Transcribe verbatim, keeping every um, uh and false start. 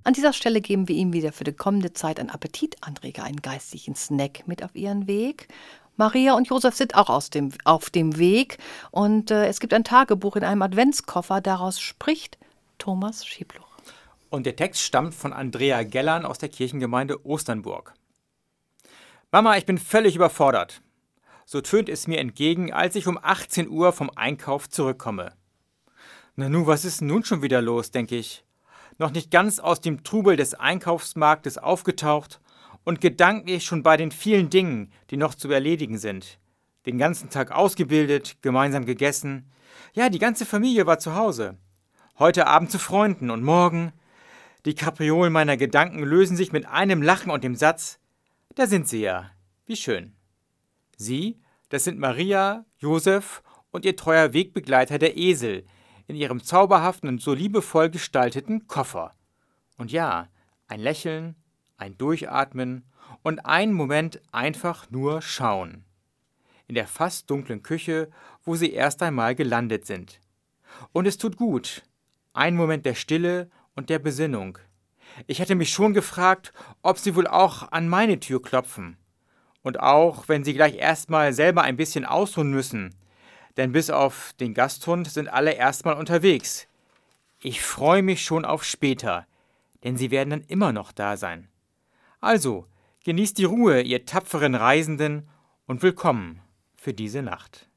An dieser Stelle geben wir Ihnen wieder für die kommende Zeit einen Appetitanreger, einen geistlichen Snack mit auf Ihren Weg. Maria und Josef sind auch aus dem, auf dem Weg und äh, es gibt ein Tagebuch in einem Adventskoffer, daraus spricht Thomas Schiebluch. Und der Text stammt von Andrea Gellern aus der Kirchengemeinde Osternburg. Mama, ich bin völlig überfordert. So tönt es mir entgegen, als ich um achtzehn Uhr vom Einkauf zurückkomme. Na nu, was ist nun schon wieder los, denke ich. Noch nicht ganz aus dem Trubel des Einkaufsmarktes aufgetaucht und gedanklich schon bei den vielen Dingen, die noch zu erledigen sind. Den ganzen Tag ausgebildet, gemeinsam gegessen. Ja, die ganze Familie war zu Hause. Heute Abend zu Freunden und morgen. Die Kapriolen meiner Gedanken lösen sich mit einem Lachen und dem Satz: Da sind sie ja, wie schön. Sie, das sind Maria, Josef und ihr treuer Wegbegleiter, der Esel, in ihrem zauberhaften und so liebevoll gestalteten Koffer. Und ja, ein Lächeln, ein Durchatmen und einen Moment einfach nur schauen. In der fast dunklen Küche, wo sie erst einmal gelandet sind. Und es tut gut. Ein Moment der Stille und der Besinnung. Ich hätte mich schon gefragt, ob sie wohl auch an meine Tür klopfen. Und auch, wenn sie gleich erstmal selber ein bisschen ausruhen müssen. Denn bis auf den Gasthund sind alle erstmal unterwegs. Ich freue mich schon auf später, denn sie werden dann immer noch da sein. Also, genießt die Ruhe, ihr tapferen Reisenden, und willkommen für diese Nacht.